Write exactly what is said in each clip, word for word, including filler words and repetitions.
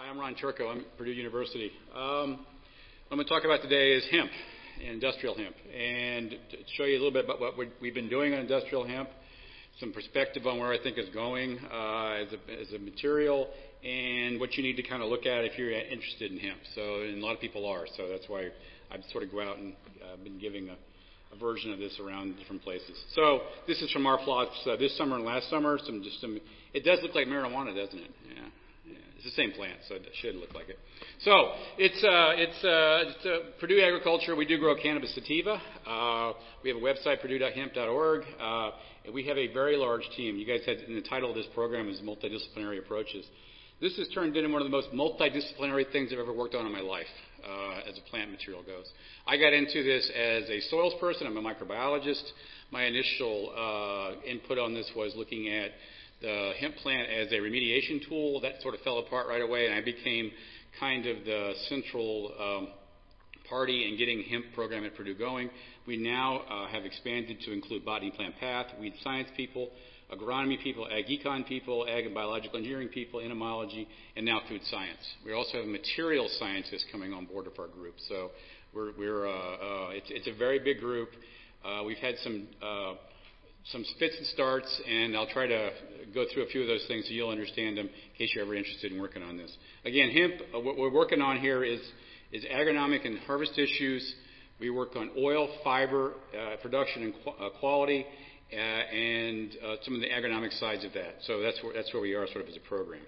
Hi, I'm Ron Turco. I'm at Purdue University. Um, what I'm going to talk about today is hemp, industrial hemp, and to show you a little bit about what we've been doing on industrial hemp, some perspective on where I think it's going uh, as, a, as a material, and what you need to kind of look at if you're interested in hemp. So, and a lot of people are, so that's why I've sort of go out and uh, been giving a, a version of this around different places. So this is from our plots uh, this summer and last summer. Some just some. It does look like marijuana, doesn't it? Yeah. It's the same plant, so it should look like it. So it's uh, it's, uh, it's uh, Purdue Agriculture. We do grow cannabis sativa. Uh, we have a website, purdue dot hemp dot org, uh, and we have a very large team. You guys had in the title of this program is multidisciplinary approaches. This has turned into one of the most multidisciplinary things I've ever worked on in my life, uh, as a plant material goes. I got into this as a soils person. I'm a microbiologist. My initial uh, input on this was looking at the hemp plant as a remediation tool. That sort of fell apart right away, and I became kind of the central um, party in getting hemp program at Purdue going. We now uh, have expanded to include botany, plant path, weed science people, agronomy people, ag econ people, ag and biological engineering people, entomology, and now food science. We also have material scientists coming on board of our group. So we're, we're uh, uh, it's, it's a very big group. Uh, we've had some uh, some fits and starts, and I'll try to go through a few of those things so you'll understand them in case you're ever interested in working on this. Again, hemp, uh, what we're working on here is, is agronomic and harvest issues. We work on oil, fiber, uh, production and qu- uh, quality, uh, and uh, some of the agronomic sides of that. So that's where, that's where we are sort of as a program.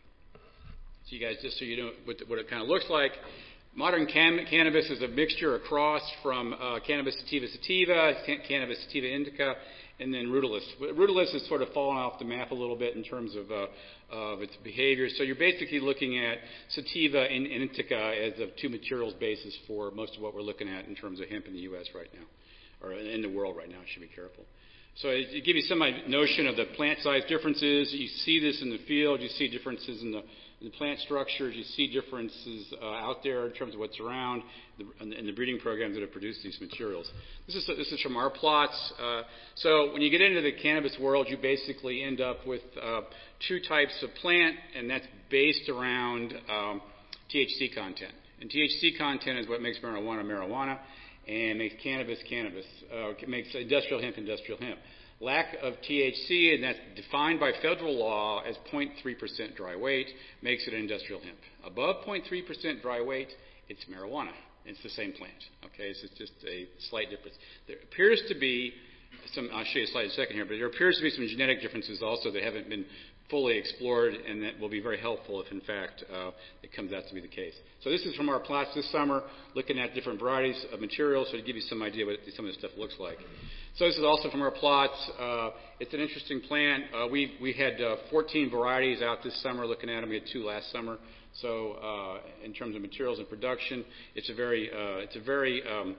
So you guys, just so you know what, what it kind of looks like, modern cam- cannabis is a mixture, a cross from uh, cannabis sativa sativa, can- cannabis sativa indica, and then rudolus. Rudolus has sort of fallen off the map a little bit in terms of, uh, of its behavior. So you're basically looking at sativa and, and indica as the two materials basis for most of what we're looking at in terms of hemp in the U S right now, or in the world right now. I should be careful. So to give you some notion of the plant size differences, you see this in the field. You see differences in the, in the plant structures. You see differences uh, out there in terms of what's around the, and, and the breeding programs that have produced these materials. This is this is from our plots. Uh, so when you get into the cannabis world, you basically end up with uh, two types of plant, and that's based around um, T H C content. And T H C content is what makes marijuana marijuana, and makes cannabis cannabis, uh, makes industrial hemp industrial hemp. Lack of T H C, and that's defined by federal law as zero point three percent dry weight, makes it industrial hemp. Above zero point three percent dry weight, it's marijuana. It's the same plant. Okay, so it's just a slight difference. There appears to be some, I'll show you a slide in a second here, but there appears to be some genetic differences also that haven't been fully explored, and that will be very helpful if, in fact, uh, it comes out to be the case. So this is from our plots this summer, looking at different varieties of materials, so to give you some idea what some of this stuff looks like. So this is also from our plots. Uh, it's an interesting plant. Uh, we we had uh, fourteen varieties out this summer looking at them. We had two last summer. So uh, in terms of materials and production, it's a very uh, it's a very um,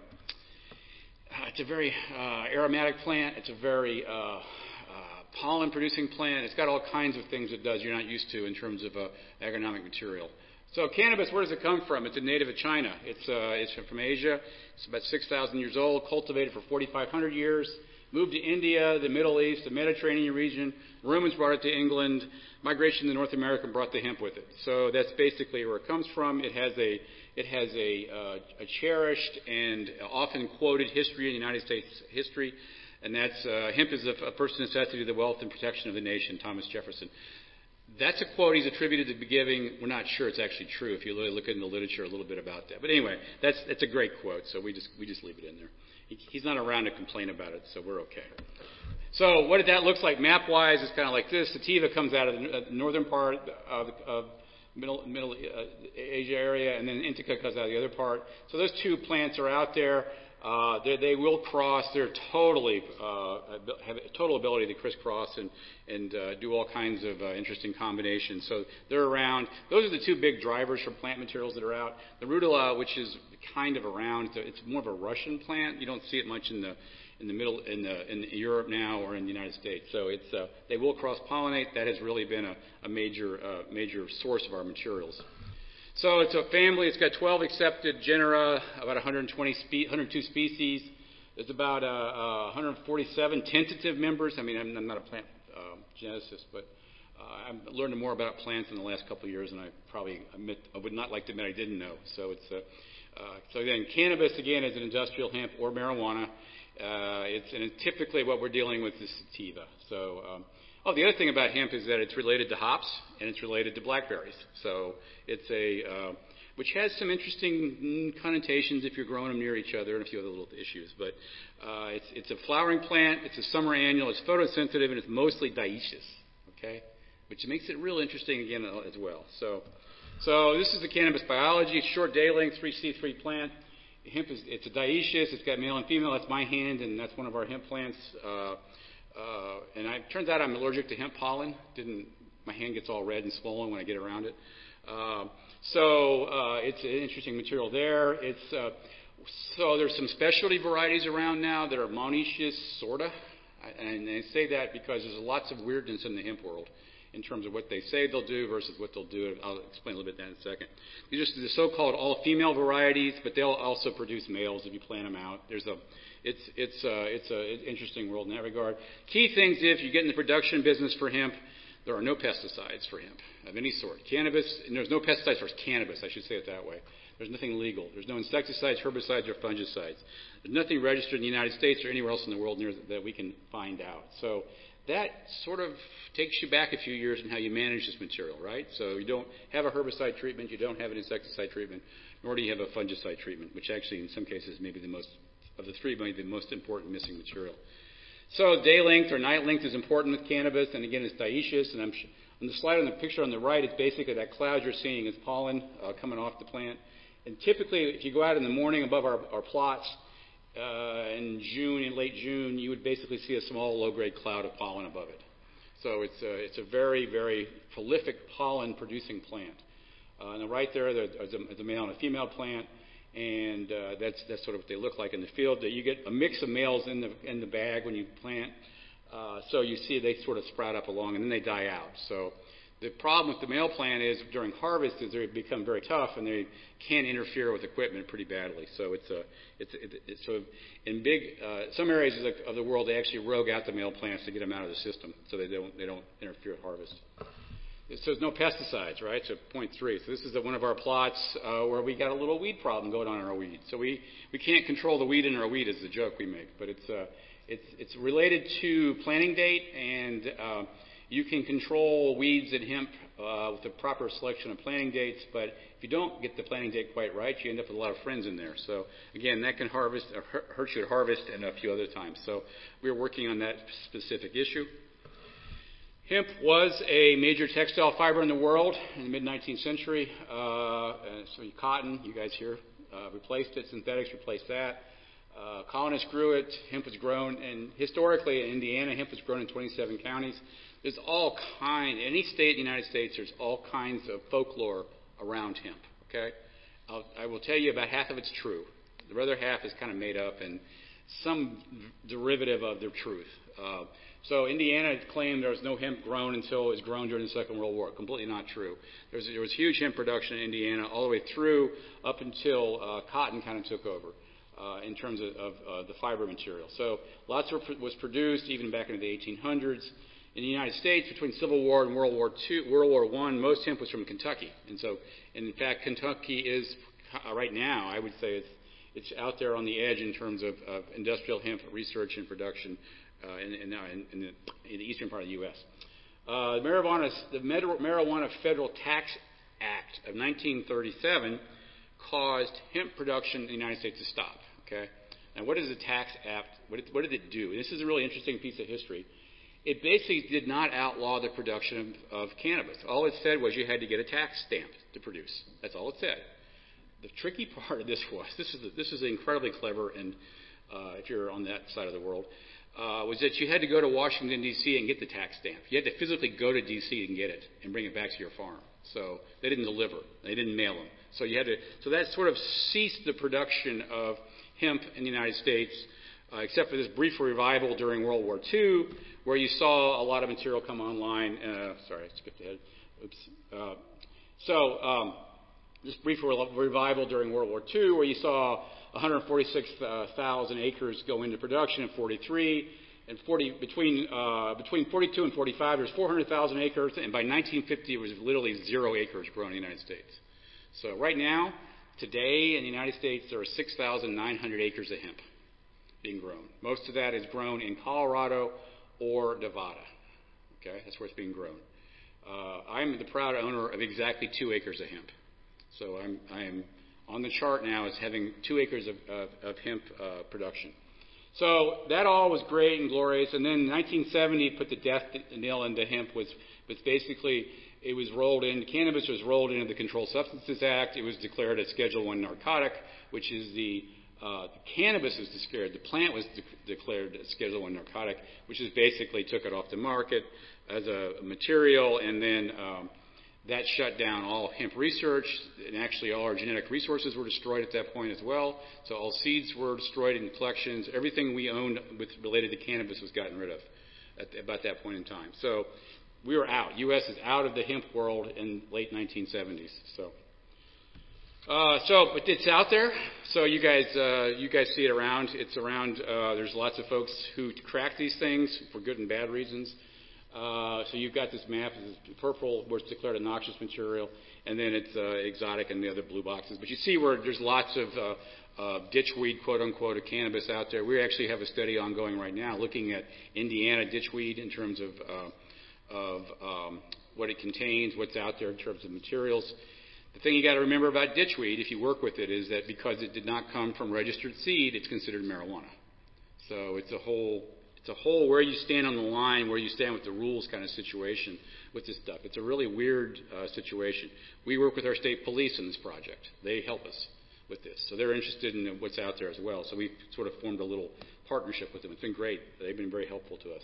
it's a very uh, aromatic plant. It's a very uh, pollen-producing plant. It's got all kinds of things it does you're not used to in terms of uh, agronomic material. So cannabis, where does it come from? It's a native of China. It's, uh, it's from Asia. It's about six thousand years old, cultivated for forty-five hundred years, moved to India, the Middle East, the Mediterranean region. Romans brought it to England. Migration to North America brought the hemp with it. So that's basically where it comes from. It has a, it has a, uh, a cherished and often quoted history in the United States history. And that's, uh, hemp is a, a first necessity to the wealth and protection of the nation, Thomas Jefferson. That's a quote he's attributed to be giving. We're not sure it's actually true if you really look in the literature a little bit about that. But anyway, that's, that's a great quote, so we just, we just leave it in there. He, he's not around to complain about it, so we're okay. So what that looks like map-wise is kind of like this. Sativa comes out of the uh, northern part of, of middle, middle uh, Asia area, and then indica comes out of the other part. So those two plants are out there. Uh, they, they will cross. They're totally uh, have a total ability to crisscross and and uh, do all kinds of uh, interesting combinations. So they're around. Those are the two big drivers for plant materials that are out. The rudula, which is kind of around, it's, a, it's more of a Russian plant. You don't see it much in the in the middle in the in Europe now or in the United States. So it's uh, they will cross pollinate. That has really been a, a major uh, major source of our materials. So it's a family. It's got twelve accepted genera, about one hundred twenty spe- one hundred two species. There's about uh, uh, one hundred forty-seven tentative members. I mean, I'm, I'm not a plant uh, geneticist, but Uh, I've learned more about plants in the last couple of years than I probably admit, I would not like to admit I didn't know. So it's uh, uh, so again, cannabis again is an industrial hemp or marijuana. Uh, it's and typically what we're dealing with is sativa. So um, oh, the other thing about hemp is that it's related to hops and it's related to blackberries. So it's a uh, which has some interesting connotations if you're growing them near each other and a few other little issues. But uh, it's it's a flowering plant. It's a summer annual. It's photosensitive and it's mostly dioecious. Okay. Which makes it real interesting again as well. So, so this is the cannabis biology. It's short day length, three C three plant. Hemp is it's a dioecious. It's got male and female. That's my hand, and that's one of our hemp plants. Uh, uh, and I, it turns out I'm allergic to hemp pollen. Didn't my hand gets all red and swollen when I get around it. Uh, so uh, it's an interesting material there. It's uh, so there's some specialty varieties around now that are monoecious, sorta. And I say that because there's lots of weirdness in the hemp world in terms of what they say they'll do versus what they'll do. I'll explain a little bit that in a second. These are the so-called all-female varieties, but they'll also produce males if you plant them out. There's a, it's it's uh, it's an interesting world in that regard. Key things: if you get in the production business for hemp, there are no pesticides for hemp of any sort. Cannabis, and there's no pesticides for cannabis. I should say it that way. There's nothing legal. There's no insecticides, herbicides, or fungicides. There's nothing registered in the United States or anywhere else in the world near that we can find out. So that sort of takes you back a few years in how you manage this material, right? So you don't have a herbicide treatment, you don't have an insecticide treatment, nor do you have a fungicide treatment, which actually in some cases may be the most, of the three, may be the most important missing material. So day length or night length is important with cannabis, and again, it's dioecious. And I'm sh- on the slide on the picture on the right, it's basically that cloud you're seeing is pollen uh, coming off the plant. And typically, if you go out in the morning above our, our plots uh, in June, in late June, you would basically see a small low-grade cloud of pollen above it. So it's a, it's a very, very prolific pollen-producing plant. Uh, on the right there, there's a, a male and a female plant, and uh, that's that's sort of what they look like in the field. You get a mix of males in the in the bag when you plant. Uh, so you see they sort of sprout up along, and then they die out. So the problem with the male plant is during harvest is they become very tough and they can interfere with equipment pretty badly. So it's a it's it, it's sort of in big uh, some areas of the, of the world they actually rogue out the male plants to get them out of the system so they don't they don't interfere with harvest. So there's no pesticides, right? So point three. So this is a, one of our plots uh, where we got a little weed problem going on in our weed. So we, we can't control the weed in our weed is the joke we make, but it's uh, it's it's related to planting date, and uh, you can control weeds in hemp uh, with the proper selection of planting dates. But if you don't get the planting date quite right, you end up with a lot of friends in there. So again, that can harvest uh, hurt you at harvest and a few other times. So we're working on that specific issue. Hemp was a major textile fiber in the world in the mid-nineteenth century. Uh, so cotton, you guys here, uh, replaced it. Synthetics replaced that. Uh, colonists grew it. Hemp was grown, and historically in Indiana, hemp was grown in twenty-seven counties. There's all kind, any state in the United States, there's all kinds of folklore around hemp. Okay, I'll, I will tell you about half of it's true. The other half is kind of made up and some derivative of the truth. Uh, So Indiana claimed there was no hemp grown until it was grown during the Second World War. Completely not true. There was, there was huge hemp production in Indiana all the way through up until uh, cotton kind of took over uh, in terms of, of uh, the fiber material. So lots of, was produced even back in the eighteen hundreds. In the United States, between Civil War and World War Two, World War One, most hemp was from Kentucky. And so, and in fact, Kentucky is, uh, right now, I would say it's, it's out there on the edge in terms of, of industrial hemp research and production. Uh, in, in, in, the, in the eastern part of the U S Uh, marijuana, the Marijuana Federal Tax Act of nineteen thirty-seven caused hemp production in the United States to stop. Okay, and what is the Tax Act? What did, what did it do? And this is a really interesting piece of history. It basically did not outlaw the production of, of cannabis. All it said was you had to get a tax stamp to produce. That's all it said. The tricky part of this was this is this is incredibly clever, and uh, if you're on that side of the world. Uh, was that you had to go to Washington, D C and get the tax stamp. You had to physically go to D C and get it and bring it back to your farm. So they didn't deliver. They didn't mail them. So you had to. So that sort of ceased the production of hemp in the United States, uh, except for this brief revival during World War Two, where you saw a lot of material come online. Uh, sorry, I skipped ahead. Oops. Uh, so um, this brief re- revival during World War Two, where you saw one hundred forty-six thousand acres go into production in forty-three, and forty, between, uh, between forty-two and forty-five, there's four hundred thousand acres, and by nineteen fifty, it was literally zero acres grown in the United States. So right now, today in the United States, there are six thousand nine hundred acres of hemp being grown. Most of that is grown in Colorado or Nevada. Okay, that's where it's being grown. Uh, I'm the proud owner of exactly two acres of hemp. So I'm, I am on the chart now as having two acres of, of, of hemp uh, production. So that all was great and glorious. And then in nineteen seventy, put the death nail into hemp was, was basically, it was rolled in, cannabis was rolled into the Controlled Substances Act. It was declared a Schedule one narcotic, which is the, uh, cannabis was declared, the plant was de- declared a Schedule one narcotic, which is basically took it off the market as a material, and then um, that shut down all hemp research, and actually all our genetic resources were destroyed at that point as well. So all seeds were destroyed in collections. Everything we owned with, related to cannabis was gotten rid of at about that point in time. So we were out. U S is out of the hemp world in late nineteen seventies. So, uh, so but it's out there. So you guys, uh, you guys see it around. It's around. Uh, there's lots of folks who crack these things for good and bad reasons. Uh, so you've got this map. It's purple, where it's declared a noxious material, and then it's uh, exotic in the other blue boxes. But you see where there's lots of uh, uh, ditchweed, quote unquote, of cannabis out there. We actually have a study ongoing right now looking at Indiana ditchweed in terms of uh, of um, what it contains, what's out there in terms of materials. The thing you got to remember about ditchweed, if you work with it, is that because it did not come from registered seed, it's considered marijuana. So it's a whole It's a whole where you stand on the line, where you stand with the rules kind of situation with this stuff. It's a really weird uh, situation. We work with our state police in this project. They help us with this. So they're interested in what's out there as well. So we've sort of formed a little partnership with them. It's been great. They've been very helpful to us.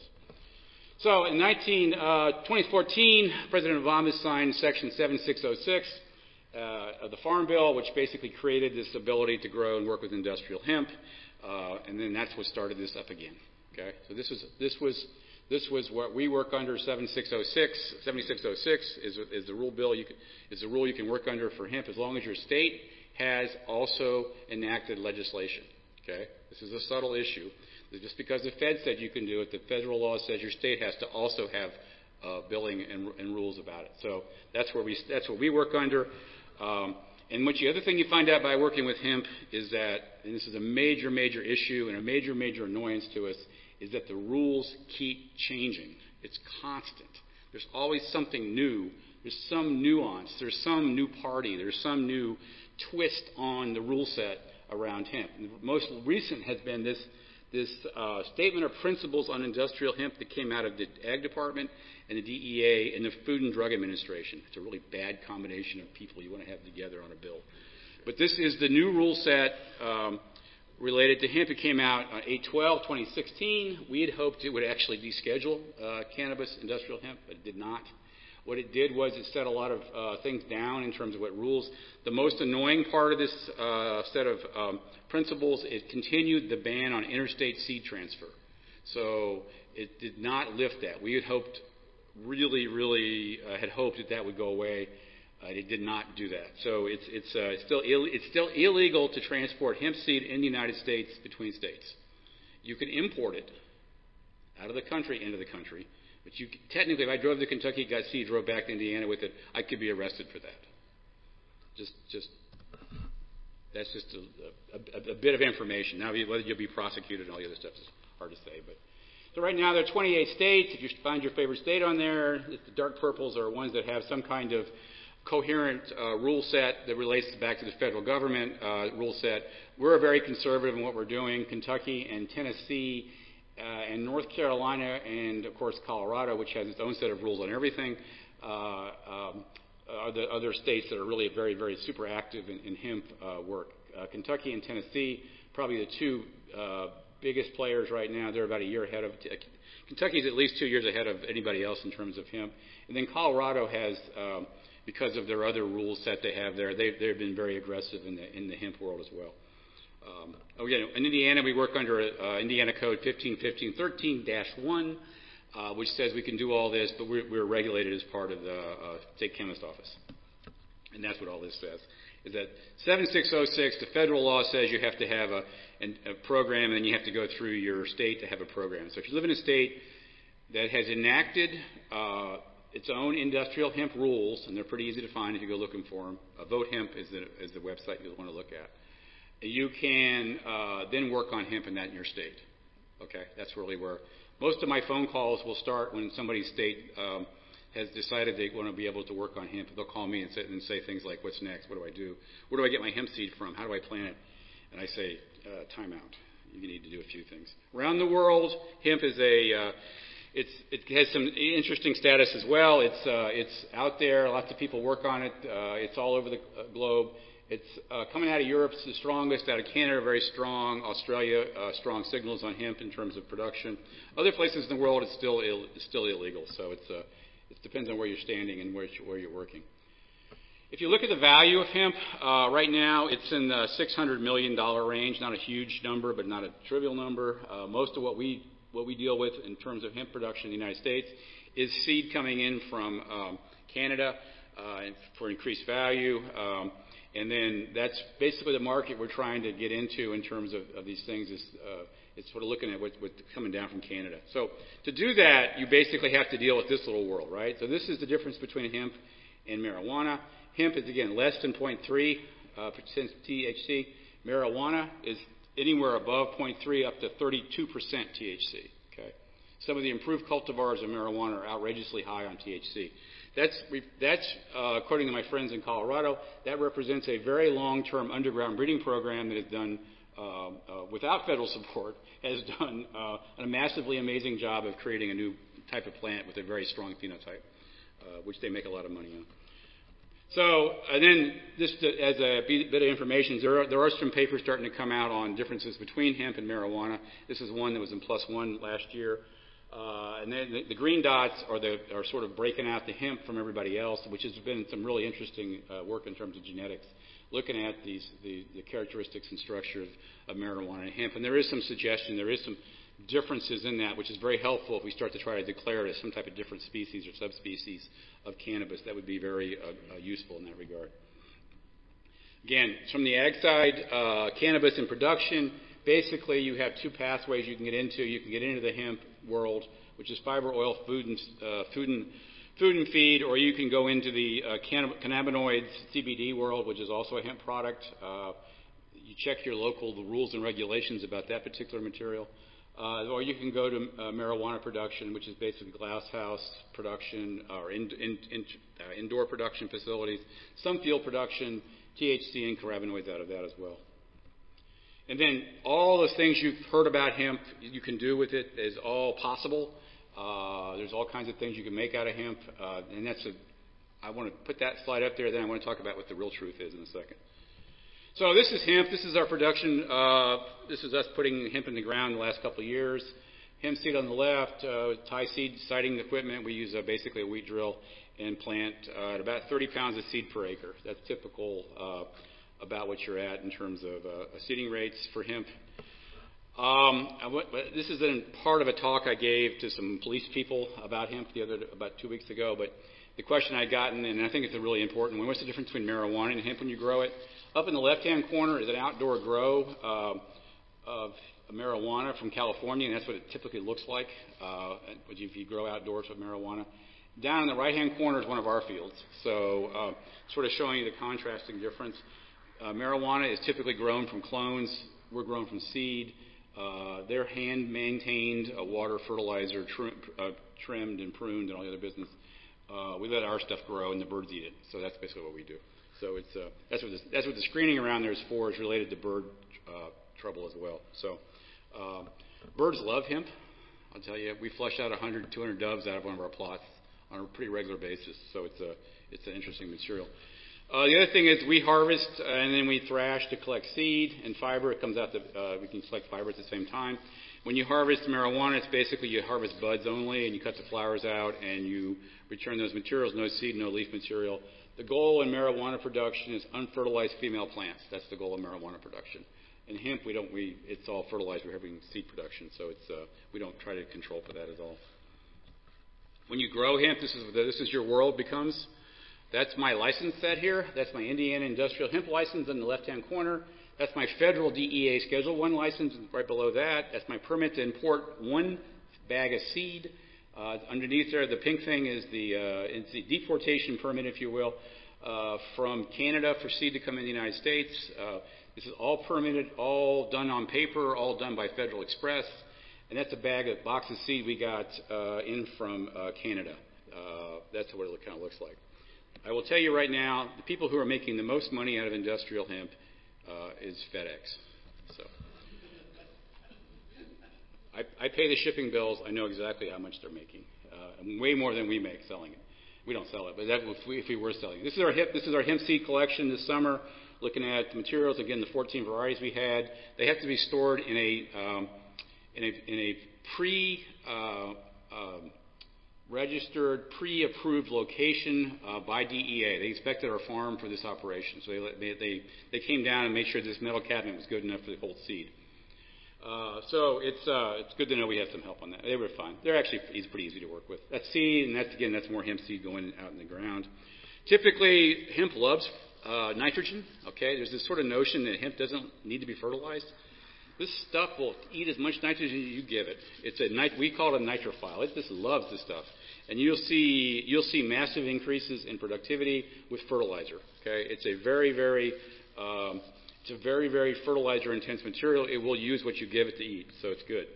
So in nineteen, uh, twenty fourteen, President Obama signed Section seventy-six oh six uh, of the Farm Bill, which basically created this ability to grow and work with industrial hemp. Uh, and then that's what started this up again. Okay, so this was this was this was what we work under. seventy-six oh six seventy-six oh six is is the rule bill. You can, is the rule you can work under for hemp as long as your state has also enacted legislation. Okay, this is a subtle issue. Just because the Fed said you can do it, the federal law says your state has to also have uh, billing and, and rules about it. So that's where we that's what we work under. Um, And which the other thing you find out by working with hemp is that, and this is a major, major issue and a major, major annoyance to us, is that the rules keep changing. It's constant. There's always something new. There's some nuance. There's some new party. There's some new twist on the rule set around hemp. And the most recent has been this, this uh, Statement of Principles on Industrial Hemp that came out of the Ag Department and the D E A and the Food and Drug Administration. It's a really bad combination of people you want to have together on a bill. But this is the new rule set um, related to hemp. It came out on eight twelve twenty sixteen. We had hoped it would actually deschedule uh, cannabis, industrial hemp, but it did not. What it did was it set a lot of uh, things down in terms of what rules. The most annoying part of this uh, set of um, principles, it continued the ban on interstate seed transfer. So it did not lift that. We had hoped, really, really uh, had hoped that that would go away. Uh, it did not do that. So it's, it's, uh, it's, still Ill, it's still illegal to transport hemp seed in the United States between states. You can import it out of the country into the country. But you, technically, if I drove to Kentucky, got seed, drove back to Indiana with it, I could be arrested for that. Just, just that's just a, a, a bit of information. Now, whether you'll be prosecuted and all the other stuff is hard to say. But so right now, there are twenty-eight states. If you find your favorite state on there, the dark purples are ones that have some kind of coherent uh, rule set that relates back to the federal government uh, rule set. We're very conservative in what we're doing. Kentucky and Tennessee. Uh, and North Carolina and, of course, Colorado, which has its own set of rules on everything, uh, um, are the other states that are really very, very super active in, in hemp uh, work. Uh, Kentucky and Tennessee, probably the two uh, biggest players right now. They're about a year ahead of t- Kentucky's at least two years ahead of anybody else in terms of hemp. And then Colorado has, um, because of their other rules that they have there, they've, they've been very aggressive in the in the hemp world as well. Um, oh, yeah, in Indiana, we work under uh, Indiana Code fifteen fifteen thirteen dash one, uh, which says we can do all this, but we're, we're regulated as part of the uh, state chemist office. And that's what all this says, is that seventy-six oh six, the federal law says you have to have a, a program, and you have to go through your state to have a program. So if you live in a state that has enacted uh, its own industrial hemp rules, and they're pretty easy to find if you go looking for them, uh, Vote Hemp is the, is the website you'll want to look at. You can uh, then work on hemp in that in your state. Okay, that's really where most of my phone calls will start when somebody's state um, has decided they want to be able to work on hemp. They'll call me and say, and say things like, what's next? What do I do? Where do I get my hemp seed from? How do I plant it? And I say, uh, time out. You need to do a few things. Around the world, hemp is a, uh, it's, it has some interesting status as well. It's, uh, it's out there. Lots of people work on it. Uh, it's all over the uh, globe. It's uh, coming out of Europe, it's the strongest. Out of Canada, very strong. Australia, uh, strong signals on hemp in terms of production. Other places in the world, it's still Ill, it's still illegal. So it's uh, it depends on where you're standing and where, where you're working. If you look at the value of hemp, uh, right now it's in the six hundred million dollars range. Not a huge number, but not a trivial number. Uh, most of what we what we deal with in terms of hemp production in the United States is seed coming in from um, Canada uh, for increased value. Um, And then that's basically the market we're trying to get into in terms of, of these things. Is uh, it's sort of looking at what's what coming down from Canada. So to do that, you basically have to deal with this little world, right? So this is the difference between hemp and marijuana. Hemp is, again, less than zero point three uh, percent T H C. Marijuana is anywhere above zero point three up to thirty-two percent T H C. Okay. Some of the improved cultivars of marijuana are outrageously high on T H C. That's, that's uh, according to my friends in Colorado, that represents a very long-term underground breeding program that is done uh, uh, without federal support, has done uh, a massively amazing job of creating a new type of plant with a very strong phenotype, uh, which they make a lot of money on. So, and then just to, as a bit of information, there are, there are some papers starting to come out on differences between hemp and marijuana. This is one that was in Plus One last year. Uh, and then the, the green dots are, the, are sort of breaking out the hemp from everybody else, which has been some really interesting uh, work in terms of genetics, looking at these, the, the characteristics and structure of, of marijuana and hemp. And there is some suggestion, there is some differences in that, which is very helpful if we start to try to declare it as some type of different species or subspecies of cannabis. That would be very uh, uh, useful in that regard. Again, from the ag side, uh, cannabis in production, basically you have two pathways you can get into. You can get into the hemp world, which is fiber, oil, food, and, uh, food, and, food and feed, or you can go into the uh, cannabinoids C B D world, which is also a hemp product. Uh, you check your local the rules and regulations about that particular material. Uh, or you can go to uh, marijuana production, which is basically glass house production or in, in, in, uh, indoor production facilities, some field production, T H C and cannabinoids out of that as well. And then all the things you've heard about hemp you can do with it is all possible. Uh, there's all kinds of things you can make out of hemp. Uh, and that's a, I want to put that slide up there, then I want to talk about what the real truth is in a second. So this is hemp. This is our production. Uh, this is us putting hemp in the ground the last couple of years. Hemp seed on the left, uh, tie seed siting equipment. We use uh, basically a wheat drill and plant uh, at about thirty pounds of seed per acre. That's typical uh, about what you're at in terms of uh, seeding rates for hemp. Um, I went, this is in part of a talk I gave to some police people about hemp the other about two weeks ago. But the question I'd gotten, and I think it's a really important one, what's the difference between marijuana and hemp when you grow it? Up in the left-hand corner is an outdoor grow uh, of marijuana from California, and that's what it typically looks like uh, if you grow outdoors with marijuana. Down in the right-hand corner is one of our fields, so uh, sort of showing you the contrasting difference. Uh, marijuana is typically grown from clones. We're grown from seed. Uh, they're hand-maintained, uh, water, fertilizer, trim, uh, trimmed and pruned and all the other business. Uh, we let our stuff grow, and the birds eat it, so that's basically what we do. So it's, uh, that's, what the, that's what the screening around there is for, is related to bird uh, trouble as well. So um, birds love hemp. I'll tell you, we flush out one hundred, two hundred doves out of one of our plots on a pretty regular basis. So it's, a, it's an interesting material. Uh, the other thing is we harvest uh, and then we thrash to collect seed and fiber. It comes out the, uh, we can collect fiber at the same time. When you harvest marijuana, it's basically you harvest buds only and you cut the flowers out and you return those materials, no seed, no leaf material. The goal in marijuana production is unfertilized female plants. That's the goal of marijuana production. In hemp, we don't. We it's all fertilized. We're having seed production, so it's uh, we don't try to control for that at all. When you grow hemp, this is this is your world becomes. That's my license set here. That's my Indiana Industrial Hemp license in the left-hand corner. That's my federal D E A Schedule one license right below that. That's my permit to import one bag of seed. Uh, underneath there, the pink thing is the, uh, it's the deportation permit, if you will, uh, from Canada for seed to come in the United States. Uh, this is all permitted, all done on paper, all done by Federal Express. And that's a bag of box of seed we got uh, in from uh, Canada. Uh, that's what it kind of looks like. I will tell you right now, the people who are making the most money out of industrial hemp uh, is FedEx. So I, I pay the shipping bills. I know exactly how much they're making, uh, way more than we make selling it. We don't sell it, but that, if, we, if we were selling it. This is our hemp. This is our hemp seed collection this summer. Looking at the materials again, the fourteen varieties we had. They have to be stored in a um, in a, in a pre uh, um, registered, pre-approved location uh, by D E A. They inspected our farm for this operation, so they, they they they came down and made sure this metal cabinet was good enough to hold seed. Uh, so it's uh, it's good to know we had some help on that. They were fine. They're actually it's pretty easy to work with. That's seed, and that's again that's more hemp seed going out in the ground. Typically, hemp loves uh, nitrogen. Okay, there's this sort of notion that hemp doesn't need to be fertilized. This stuff will eat as much nitrogen as you give it. It's a nit- we call it a nitrophile. It just loves this stuff, and you'll see you'll see massive increases in productivity with fertilizer. Okay, it's a very very um, it's a very very fertilizer intense material. It will use what you give it to eat, so it's good.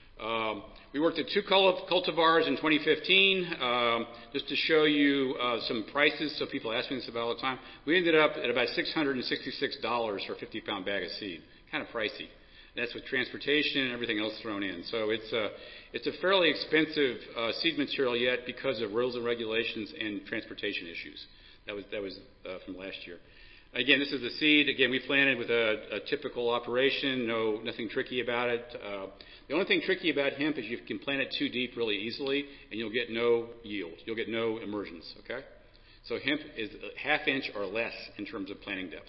Um, we worked at two cultivars in twenty fifteen, um, just to show you uh, some prices. So people ask me this about all the time. We ended up at about six hundred sixty-six dollars for a fifty pound bag of seed. Kind of pricey. That's with transportation and everything else thrown in. So it's a, it's a fairly expensive uh, seed material yet because of rules and regulations and transportation issues. That was that was uh, from last year. Again, this is the seed. Again, we planted with a, a typical operation. No, nothing tricky about it. Uh, the only thing tricky about hemp is you can plant it too deep really easily, and you'll get no yield. You'll get no emergence. Okay. So hemp is a half inch or less in terms of planting depth.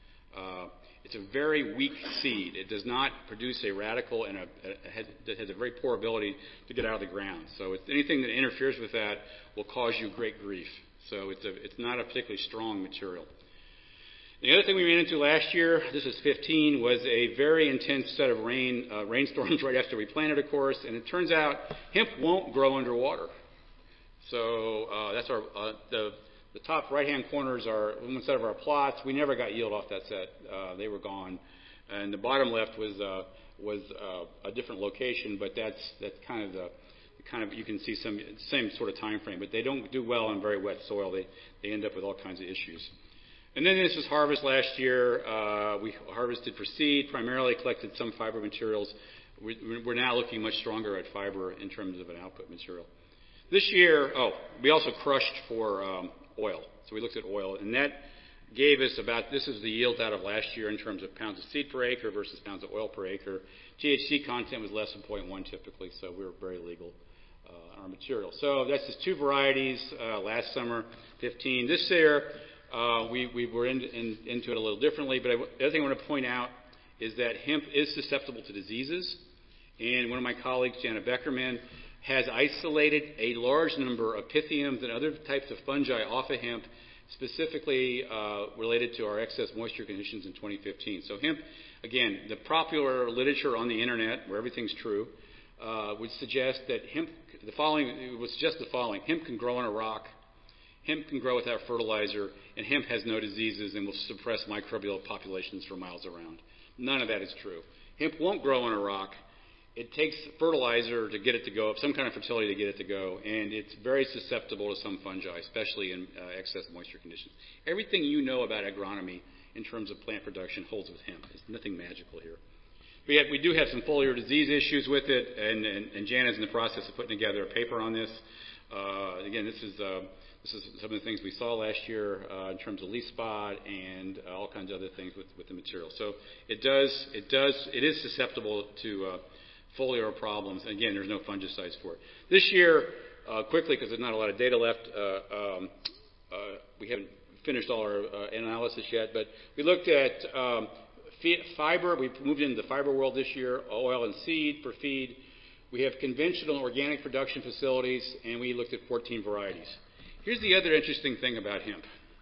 Uh, It's a very weak seed. It does not produce a radical and a, a has, it has a very poor ability to get out of the ground. So it's, anything that interferes with that will cause you great grief. So it's, a, it's not a particularly strong material. The other thing we ran into last year, this is fifteen, was a very intense set of rain uh, rainstorms right after we planted, of course. And it turns out hemp won't grow underwater. So uh, that's our uh, the. The top right-hand corners are one set of our plots. We never got yield off that set; uh, they were gone. And the bottom left was uh, was uh, a different location, but that's that's kind of the, the kind of you can see some same sort of time frame. But they don't do well on very wet soil. They they end up with all kinds of issues. And then this is harvest last year. Uh, we harvested for seed, primarily collected some fiber materials. We, we're now looking much stronger at fiber in terms of an output material. This year, oh, we also crushed for um, oil. So we looked at oil, and that gave us about, this is the yield out of last year in terms of pounds of seed per acre versus pounds of oil per acre. T H C content was less than zero point one typically, so we were very legal uh, on our material. So that's just two varieties uh, last summer, fifteen. This year, uh, we, we were in, in, into it a little differently, but I, the other thing I want to point out is that hemp is susceptible to diseases, and one of my colleagues, Janet Beckerman, has isolated a large number of pythiums and other types of fungi off of hemp, specifically uh, related to our excess moisture conditions in twenty fifteen. So hemp, again, the popular literature on the internet, where everything's true, uh, would suggest that hemp, the following, it would suggest the following: hemp can grow on a rock, hemp can grow without fertilizer, and hemp has no diseases and will suppress microbial populations for miles around. None of that is true. Hemp won't grow on a rock. It takes fertilizer to get it to go up, some kind of fertility to get it to go, and it's very susceptible to some fungi, especially in uh, excess moisture conditions. Everything you know about agronomy in terms of plant production holds with hemp. There's nothing magical here. We, have, we do have some foliar disease issues with it, and, and, and Jan is in the process of putting together a paper on this. Uh, again, this is uh, this is some of the things we saw last year uh, in terms of leaf spot and uh, all kinds of other things with, with the material. So it does it does it is susceptible to uh, foliar problems. Again, there's no fungicides for it. This year, uh, quickly, because there's not a lot of data left, uh, um, uh, we haven't finished all our uh, analysis yet, but we looked at um, feed, fiber. We moved into the fiber world this year, oil and seed for feed. We have conventional organic production facilities, and we looked at fourteen varieties. Here's the other interesting thing about hemp.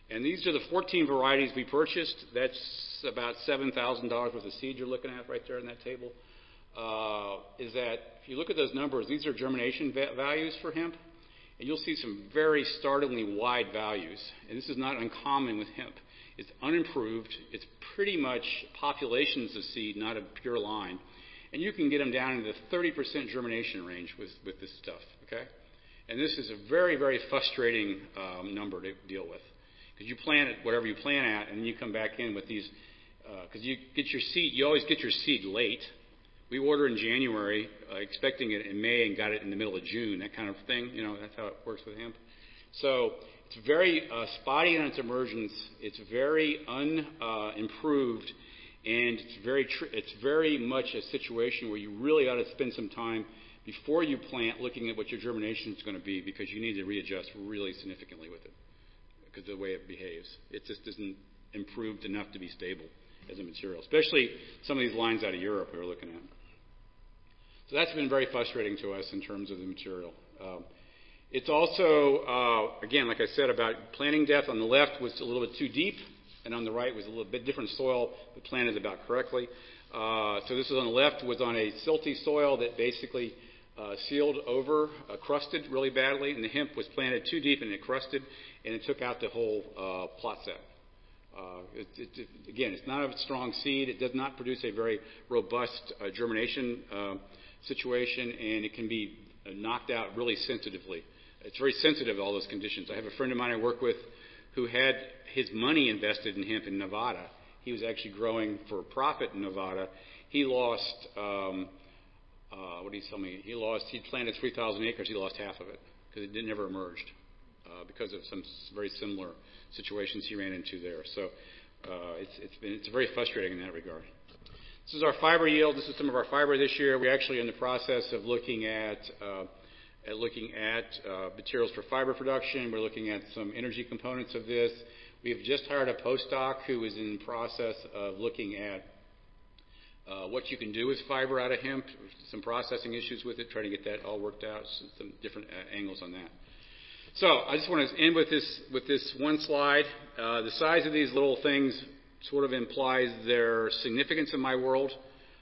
And these are the fourteen varieties we purchased. That's about seven thousand dollars worth of seed you're looking at right there in that table. Uh, is that if you look at those numbers, these are germination va- values for hemp, and you'll see some very startlingly wide values. And this is not uncommon with hemp. It's unimproved. It's pretty much populations of seed, not a pure line. And you can get them down into the thirty percent germination range with, with this stuff, okay? And this is a very, very frustrating um, number to deal with. Because you plant it, whatever you plant at, and then you come back in with these, because uh, you get your seed, you always get your seed late. We order in January, uh, expecting it in May, and got it in the middle of June, that kind of thing. You know, that's how it works with hemp. So it's very uh, spotty on its emergence. It's very unimproved, uh, and it's very tr- it's very much a situation where you really ought to spend some time before you plant looking at what your germination is going to be, because you need to readjust really significantly with it because of the way it behaves. It just isn't improved enough to be stable as a material, especially some of these lines out of Europe we were looking at. So that's been very frustrating to us in terms of the material. Um, it's also, uh, again, like I said, about planting depth. On the left was a little bit too deep, and on the right was a little bit different soil, but planted about correctly. Uh, so this is on the left was on a silty soil that basically uh, sealed over, uh, crusted really badly, and the hemp was planted too deep and it crusted, and it took out the whole uh, plot set. Uh, it, it, it, again, it's not a strong seed. It does not produce a very robust uh, germination uh, situation, and it can be uh, knocked out really sensitively. It's very sensitive to all those conditions. I have a friend of mine I work with who had his money invested in hemp in Nevada. He was actually growing for profit in Nevada. He lost, um, uh, what did he tell me? He lost, he planted three thousand acres. He lost half of it because it never emerged uh, because of some very similar situations he ran into there. So uh, it's, it's, been, it's very frustrating in that regard. This is our fiber yield. This is some of our fiber this year. We're actually in the process of looking at, uh, at looking at uh, materials for fiber production. We're looking at some energy components of this. We've just hired a postdoc who is in the process of looking at uh, what you can do with fiber out of hemp, some processing issues with it, trying to get that all worked out, some different uh, angles on that. So I just want to end with this with this one slide. Uh, the size of these little things sort of implies their significance in my world.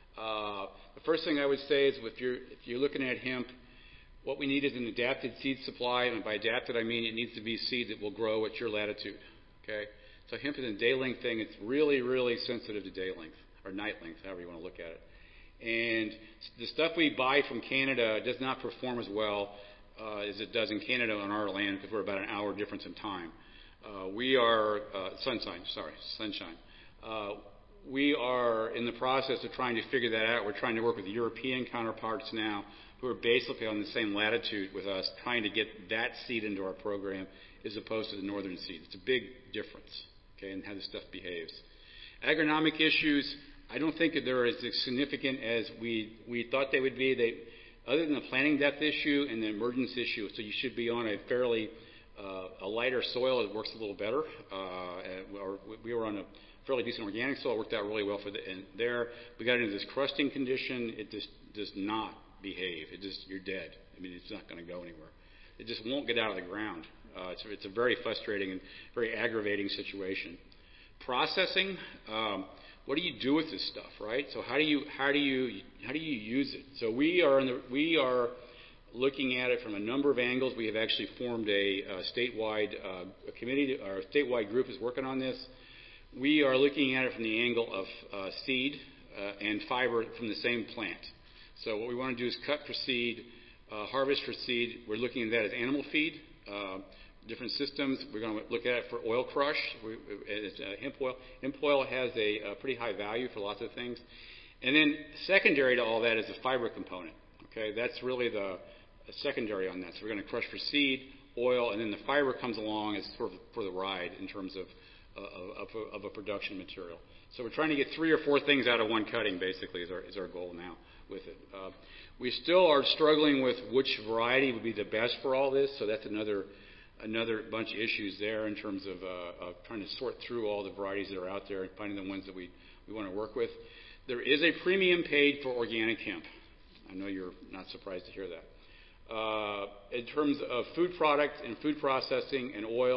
Uh, the first thing I would say is if you're, if you're looking at hemp, what we need is an adapted seed supply, and by adapted I mean it needs to be seed that will grow at your latitude. Okay, so hemp is a day length thing. It's really, really sensitive to day length or night length, however you want to look at it. And the stuff we buy from Canada does not perform as well uh, as it does in Canada on our land because we're about an hour difference in time. Uh, we are uh, sunshine. Sorry, sunshine. Uh, we are in the process of trying to figure that out. We're trying to work with European counterparts now who are basically on the same latitude with us, trying to get that seed into our program as opposed to the northern seed. It's a big difference, okay, in how this stuff behaves. Agronomic issues, I don't think that they're as significant as we, we thought they would be. They, other than the planting depth issue and the emergence issue, so you should be on a fairly uh, a lighter soil. It works a little better. Uh, or we were on a fairly decent organic soil. It worked out really well for the, and there. We got into this crusting condition. It just does not behave. It just, you're dead. I mean, it's not going to go anywhere. It just won't get out of the ground. Uh, it's, it's a very frustrating and very aggravating situation. Processing, um, what do you do with this stuff, right? So how do you how do you how do you use it? So we are in the, we are looking at it from a number of angles. We have actually formed a, a statewide uh, a committee. Our statewide group is working on this. We are looking at it from the angle of uh, seed uh, and fiber from the same plant. So what we want to do is cut for seed, uh, harvest for seed. We're looking at that as animal feed, uh, different systems. We're going to look at it for oil crush. We, it's, uh, hemp oil. Hemp oil has a, a pretty high value for lots of things. And then secondary to all that is the fiber component. Okay, that's really the, the secondary on that. So we're going to crush for seed, oil, and then the fiber comes along as sort of for the ride in terms of uh, of, of a production material. So we're trying to get three or four things out of one cutting, basically, is our, is our goal now with it. Uh, we still are struggling with which variety would be the best for all this, so that's another another bunch of issues there in terms of, uh, of trying to sort through all the varieties that are out there and finding the ones that we, we want to work with. There is a premium paid for organic hemp. I know you're not surprised to hear that. Uh, in terms of food products and food processing and oils,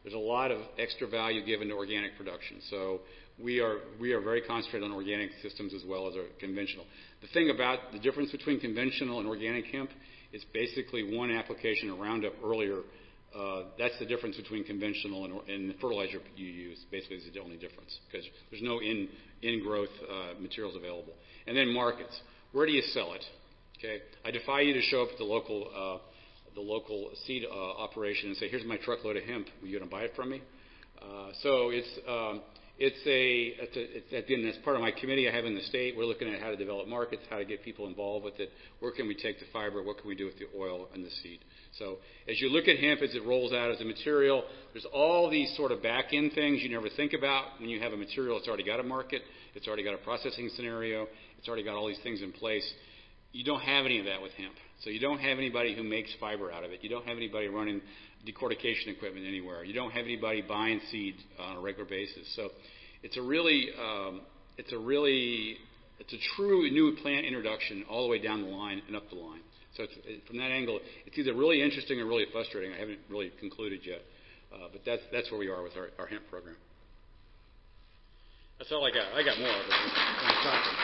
there's a lot of extra value given to organic production. So we are we are very concentrated on organic systems as well as our conventional. The thing about the difference between conventional and organic hemp is basically one application, a Roundup earlier. Uh, that's the difference between conventional and, and the fertilizer you use. Basically, is the only difference because there's no in in growth uh, materials available. And then markets. Where do you sell it? Okay, I defy you to show up at the local uh, the local seed uh, operation and say, "Here's my truckload of hemp. Are you going to buy it from me?" Uh, so it's um, it's a, it's a it's, again, that's part of my committee I have in the state. We're looking at how to develop markets, how to get people involved with it. Where can we take the fiber? What can we do with the oil and the seed? So as you look at hemp as it rolls out as a material, there's all these sort of back end things you never think about when you have a material that's already got a market, it's already got a processing scenario, it's already got all these things in place. You don't have any of that with hemp. So you don't have anybody who makes fiber out of it. You don't have anybody running decortication equipment anywhere. You don't have anybody buying seed on a regular basis. So it's a really, um, it's a really, it's a true new plant introduction all the way down the line and up the line. So it's, it, from that angle, it's either really interesting or really frustrating. I haven't really concluded yet, uh, but that's that's where we are with our, our hemp program. That's all I got. I got more. But I'm talking.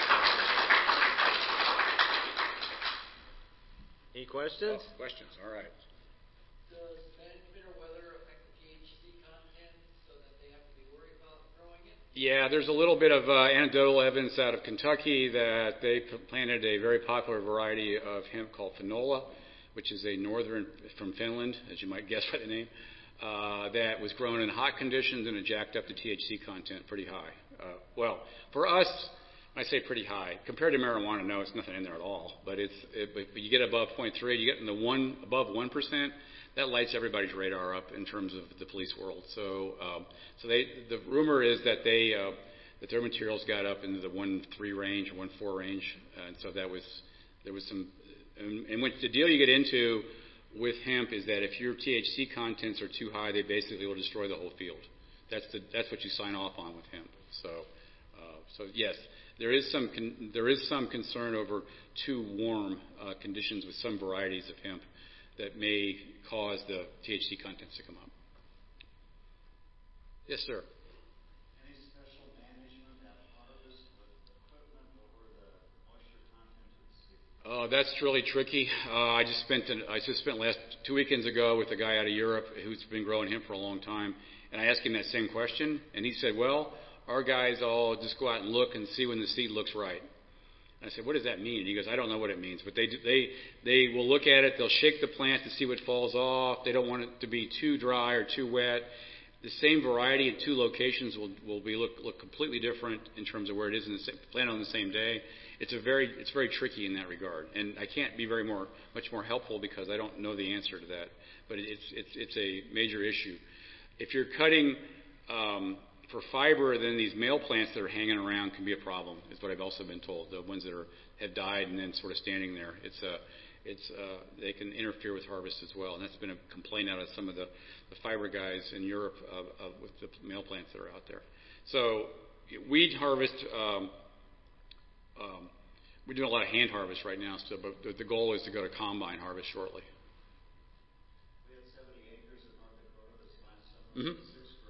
Any questions? Oh, questions. All right. Does management or weather affect the T H C content so that they have to be worried about growing it? Yeah, there's a little bit of uh, anecdotal evidence out of Kentucky that they p- planted a very popular variety of hemp called Finola, which is a northern from Finland, as you might guess by the name, uh, that was grown in hot conditions and it jacked up the T H C content pretty high. Uh, well, for us, I say pretty high. Compared to marijuana, no, it's nothing in there at all. But it's it, but you get above zero point three, you get in the one above one percent, that lights everybody's radar up in terms of the police world. So um, so they the rumor is that they uh, that their materials got up into the one three range or one four range, and so that was there was some. And, and when the deal you get into with hemp is that if your T H C contents are too high, they basically will destroy the whole field. That's the that's what you sign off on with hemp. So uh, so yes. There is some con- there is some concern over too warm uh, conditions with some varieties of hemp that may cause the T H C contents to come up. Yes, sir. Any special management at harvest with equipment over the moisture content of the seed? Oh, that's really tricky. Uh, I just spent an, I just spent last two weekends ago with a guy out of Europe who's been growing hemp for a long time, and I asked him that same question, and he said, "Well, our guys all just go out and look and see when the seed looks right." And I said, "What does that mean?" And he goes, "I don't know what it means, but they they they will look at it. They'll shake the plant to see what falls off. They don't want it to be too dry or too wet. The same variety in two locations will will be look look completely different in terms of where it is in the same, planted on the same day. It's a very it's very tricky in that regard, and I can't be very more much more helpful because I don't know the answer to that. But it's it's it's a major issue. If you're cutting um, for fiber, then these male plants that are hanging around can be a problem, is what I've also been told. The ones that are have died and then sort of standing there, it's a, it's uh, they can interfere with harvest as well, and that's been a complaint out of some of the, the fiber guys in Europe uh, uh, with the male plants that are out there. So weed harvest, um, um, we're doing a lot of hand harvest right now, so but the, the goal is to go to combine harvest shortly. We had seventy acres in North Dakota this last summer. Mm-hmm.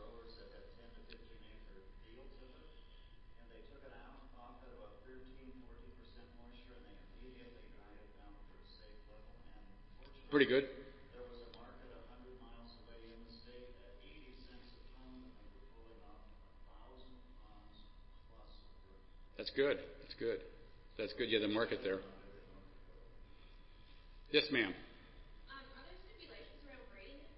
Pretty good. There was a market one hundred miles away in the state at eighty cents a ton, and they were pulling off one thousand tons plus of fruit. That's good. That's good. That's good. Yeah, the market there. Yes, ma'am. Um, are there stipulations around breeding it?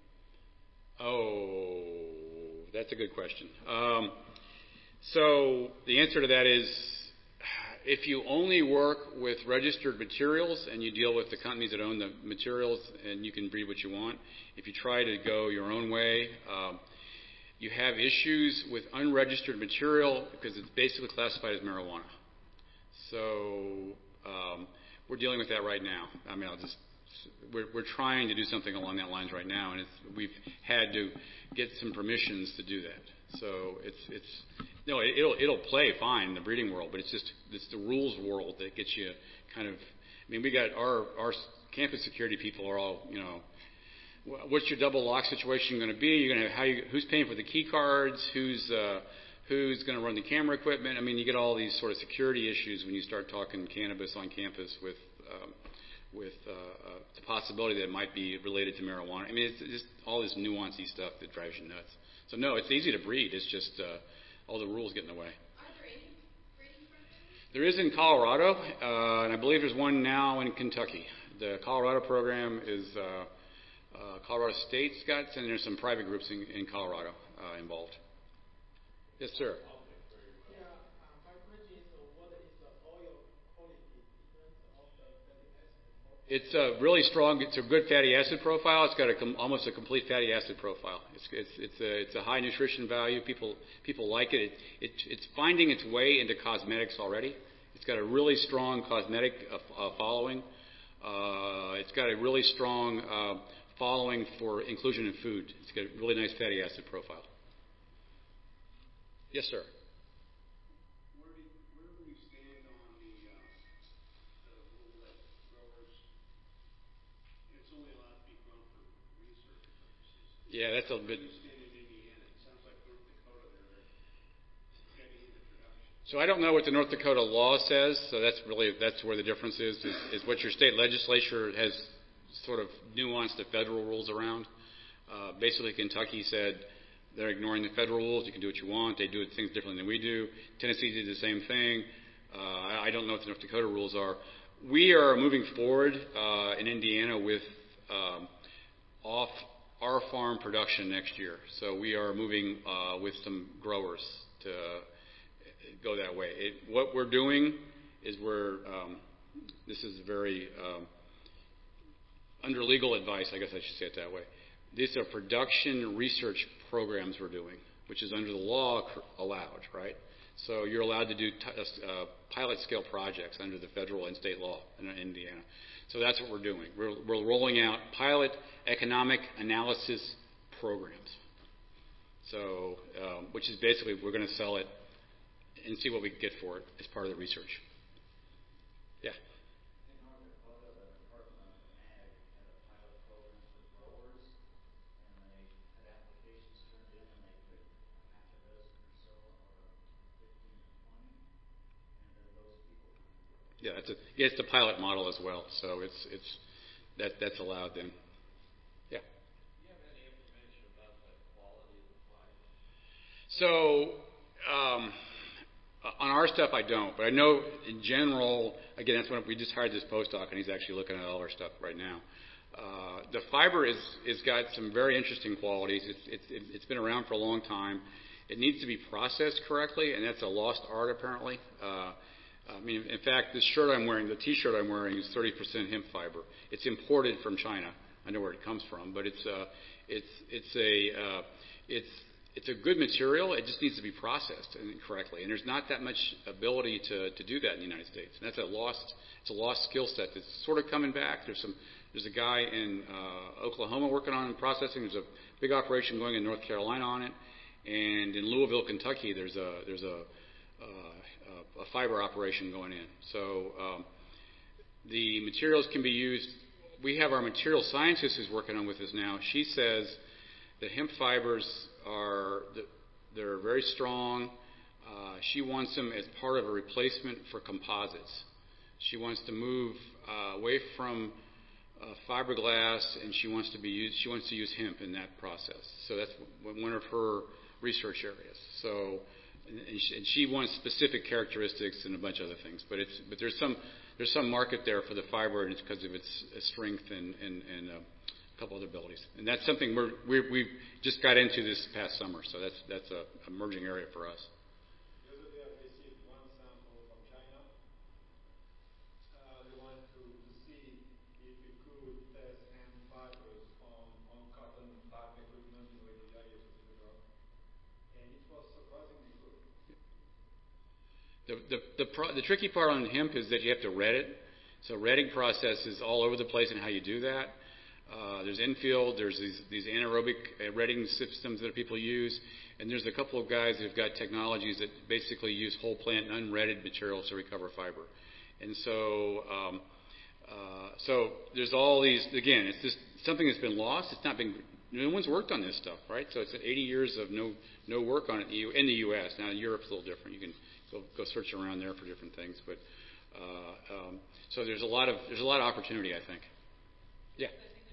Oh, that's a good question. Um, so the answer to that is, if you only work with registered materials and you deal with the companies that own the materials and you can breed what you want, if you try to go your own way, um, you have issues with unregistered material because it's basically classified as marijuana. So um, we're dealing with that right now. I mean, I'll just we're, we're trying to do something along that lines right now, and it's, we've had to get some permissions to do that. So it's it's no, it, it'll it'll play fine in the breeding world, but it's just it's the rules world that gets you kind of. I mean, we got our our campus security people are all you know wh- what's your double lock situation going to be? You're going to have how you, who's paying for the key cards? Who's uh, who's going to run the camera equipment? I mean, you get all these sort of security issues when you start talking cannabis on campus with um, with uh, uh, the possibility that it might be related to marijuana. I mean, it's just all this nuancy stuff that drives you nuts. So no, it's easy to breed. It's just uh, all the rules get in the way. Are there any breeding programs? There is in Colorado, uh, and I believe there's one now in Kentucky. The Colorado program is uh, uh, Colorado State's got, and there's some private groups in, in Colorado uh, involved. Yes, sir. Yeah, uh, my question is, uh, what is the oil quality difference of the fatty acid profile? It's a really strong. It's a good fatty acid profile. It's got a com- almost a complete fatty acid profile. It's it's it's a it's a high nutrition value. People people like it. It, it it's finding its way into cosmetics already. It's got a really strong cosmetic uh, uh, following. Uh, it's got a really strong uh, following for inclusion in food. It's got a really nice fatty acid profile. Yes, sir. Where do, where do we stand on the, uh, the rule that growers, it's only allowed to be grown for research purposes? Yeah, that's a Where bit. do we stand in Indiana? It sounds like North Dakota, they're getting into production. So I don't know what the North Dakota law says. So that's really that's where the difference is. Is, is what your state legislature has sort of nuanced the federal rules around. Uh, basically, Kentucky said they're ignoring the federal rules. You can do what you want. They do things differently than we do. Tennessee did the same thing. Uh, I, I don't know what the North Dakota rules are. We are moving forward uh, in Indiana with um, off our farm production next year. So we are moving uh, with some growers to go that way. It, what we're doing is we're um, this is very um, under legal advice. I guess I should say it that way. These are production research programs we're doing, which is under the law allowed, right? So you're allowed to do t- uh, pilot scale projects under the federal and state law in Indiana. So that's what we're doing. We're, we're rolling out pilot economic analysis programs. So, um, which is basically we're going to sell it and see what we can get for it as part of the research. Yeah. In North Dakota, the Department of Ag had a pilot program for growers, and they had applications turned in, and they picked a half a dozen or so out of fifteen or twenty, and then those people can grow. Yeah, it's a yeah, it's the pilot model as well. So it's it's that that's allowed then. Yeah. Do you have any information about the quality of the fiber? So um, on our stuff, I don't, but I know in general. Again, that's when we just hired this postdoc, and he's actually looking at all our stuff right now. Uh, the fiber is is got some very interesting qualities. It's it's it's been around for a long time. It needs to be processed correctly, and that's a lost art apparently. Uh, I mean, in fact, this shirt I'm wearing, the T-shirt I'm wearing, is thirty percent hemp fiber. It's imported from China. I know where it comes from, but it's uh, it's it's a uh, it's it's a good material. It just needs to be processed correctly, and there's not that much ability to, to do that in the United States. And that's a lost it's a lost skill set that's sort of coming back. There's some there's a guy in uh, Oklahoma working on processing. There's a big operation going in North Carolina on it, and in Louisville, Kentucky, there's a there's a uh, a fiber operation going in. So um, the materials can be used. We have our material scientist who's working on with us now. She says that hemp fibers are they're very strong. Uh, she wants them as part of a replacement for composites. She wants to move uh, away from uh, fiberglass, and she wants to be used, she wants to use hemp in that process. So that's one of her research areas. So. And she, and she wants specific characteristics and a bunch of other things, but it's but there's some there's some market there for the fiber, and it's because of its strength and and, and uh, a couple other abilities. And that's something we're, we're we've just got into this past summer, so that's that's a emerging area for us. The other day I received one sample from China. Uh, they want to, to see if we could test hemp fibers on, on cotton type equipment, you know, like the I S, et cetera. And it was surprisingly good. The the the, pro, the tricky part on hemp is that you have to red it. So redding process is all over the place in how you do that. Uh, there's infield, there's these, these anaerobic uh, redding systems that people use, and there's a couple of guys that have got technologies that basically use whole plant unredded materials to recover fiber. And so, um, uh, so there's all these. Again, it's just something that's been lost. It's not been, no one's worked on this stuff, right? So it's eighty years of no no work on it in the U S. Now, Europe's a little different. You can go, go search around there for different things. But uh, um, so there's a lot of there's a lot of opportunity, I think. Yeah.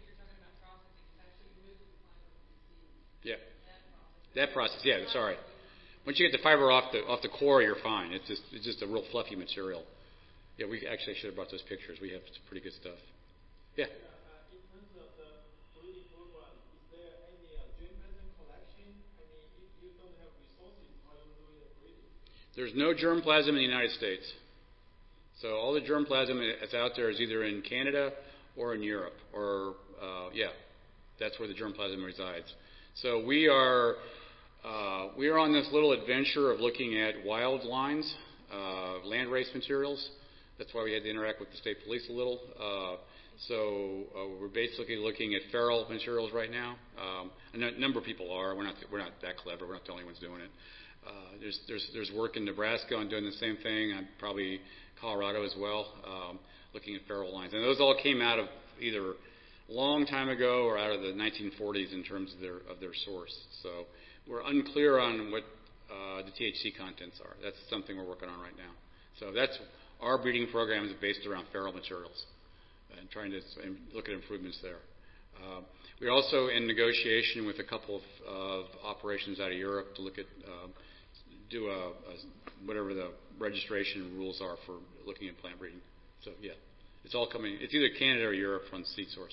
Yeah. That process, yeah, sorry. Once you get the fiber off the off the core, you're fine. It's just it's just a real fluffy material. Yeah, we actually should have brought those pictures. We have some pretty good stuff. Yeah. Yeah, uh, in terms of the breeding program, is there any uh, germplasm collection? I mean, if you don't have resources, how are you doing the breeding? There's no germplasm in the United States. So all the germplasm that's out there is either in Canada or in Europe, or uh, yeah, that's where the germplasm resides. So we are uh, we are on this little adventure of looking at wild lines, uh, land race materials. That's why we had to interact with the state police a little. Uh, so uh, we're basically looking at feral materials right now. Um, a number of people are. We're not we're not that clever. We're not the only ones doing it. Uh, there's there's there's work in Nebraska on doing the same thing. And probably Colorado as well, um, looking at feral lines. And those all came out of either a long time ago or out of the nineteen forties in terms of their of their source. So we're unclear on what uh, the T H C contents are. That's something we're working on right now. So that's our breeding program is based around feral materials and trying to look at improvements there. Uh, we're also in negotiation with a couple of, of operations out of Europe to look at um, do a, a whatever the registration rules are for looking at plant breeding. So yeah, it's all coming. It's either Canada or Europe from seed source.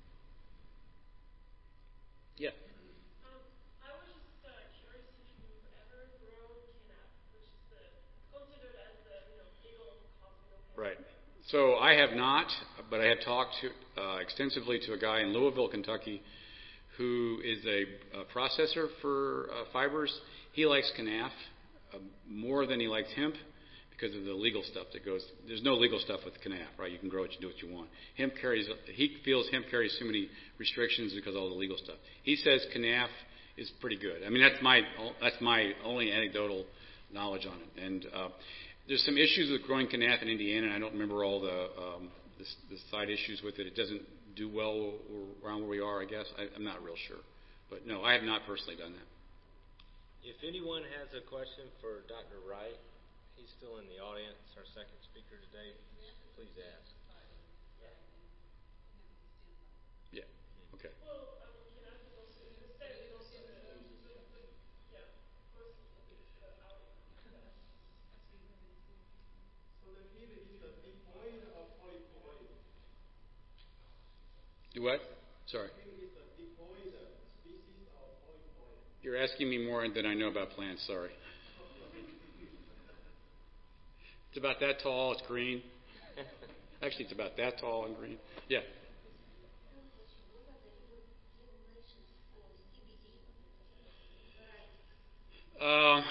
Yeah. Um, I was just uh, curious if you've ever grown Kenap, which is the, considered as the you know legal cosmetic. Right. So I have not, but I have talked to, uh, extensively to a guy in Louisville, Kentucky, who is a, a processor for uh, fibers. He likes Kenaf uh, more than he likes hemp because of the legal stuff that goes. There's no legal stuff with Kenaf, right? You can grow it, you do what you want. Hemp carries. He feels hemp carries too many restrictions because of all the legal stuff. He says Kenaf is pretty good. I mean, that's my that's my only anecdotal knowledge on it. And uh, there's some issues with growing Kenaf in Indiana, and I don't remember all the, um, the the side issues with it. It doesn't do well around where we are, I guess. I, I'm not real sure. But no, I have not personally done that. If anyone has a question for Doctor Wright, he's still in the audience, our second speaker today. Please ask. Yeah. Okay. Well, um, Kenap is also in the state, is also the, the, the yeah, first the out. So the hip is the diploid or polyploid? Do what? Sorry. Hip is the diploid species or polyploid? You're asking me more than I know about plants. Sorry. It's about that tall. It's green. Actually, it's about that tall and green. Yeah. Uh,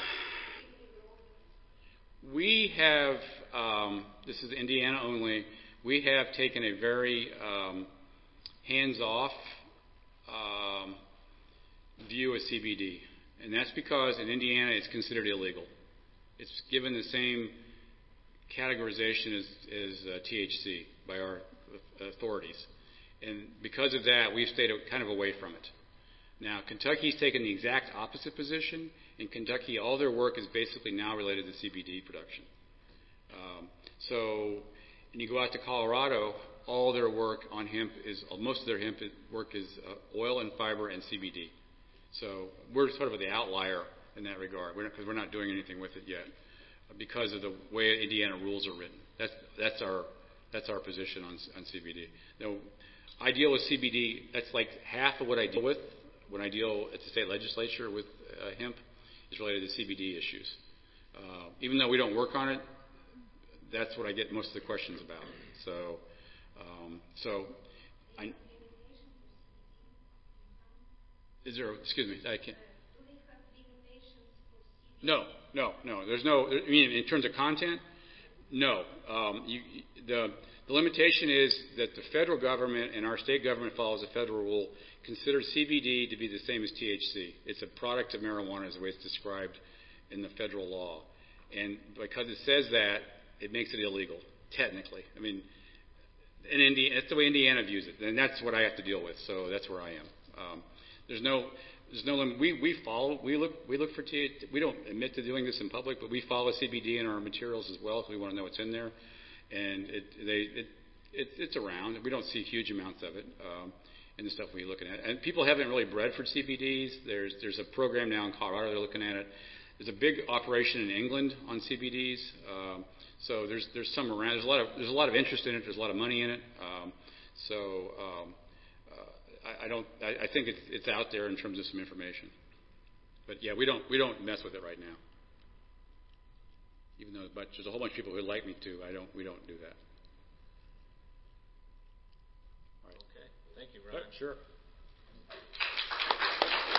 we have, um, this is Indiana only, we have taken a very um, hands-off um, view of C B D. And that's because in Indiana it's considered illegal. It's given the same categorization as, as uh, T H C by our authorities. And because of that, we've stayed kind of away from it. Now, Kentucky's taken the exact opposite position. In Kentucky, all their work is basically now related to C B D production. Um, so when you go out to Colorado, all their work on hemp is, most of their hemp work is uh, oil and fiber and C B D. So we're sort of the outlier in that regard, because we're, we're not doing anything with it yet, because of the way Indiana rules are written. That's that's our that's our position on on C B D. Now, I deal with C B D. That's like half of what I deal with when I deal at the state legislature with uh, hemp is related to C B D issues. Uh, even though we don't work on it, that's what I get most of the questions about. So, um, so I. Is there? Excuse me. I can't. No, no, no. There's no. I mean, in terms of content, no. Um, you, the the limitation is that the federal government and our state government follows a federal rule. Considers C B D to be the same as T H C. It's a product of marijuana, is the way it's described in the federal law. And because it says that, it makes it illegal, technically. I mean, in Indiana, that's the way Indiana views it, and that's what I have to deal with. So that's where I am. Um, there's no, there's no limit. We we follow. We look. We look for T. We don't admit to doing this in public, but we follow C B D in our materials as well. So we want to know what's in there, and it they it, it it's around. We don't see huge amounts of it um, in the stuff we're looking at. And people haven't really bred for C B Ds. There's there's a program now in Colorado they're looking at it. There's a big operation in England on C B Ds. Um, So there's there's some around. There's a lot of there's a lot of interest in it. There's a lot of money in it. Um, so um, uh, I, I don't. I, I think it's it's out there in terms of some information. But yeah, we don't we don't mess with it right now. Even though, but there's a whole bunch of people who like me to. I don't. We don't do that. Okay. Thank you, All Ryan. right. Sure.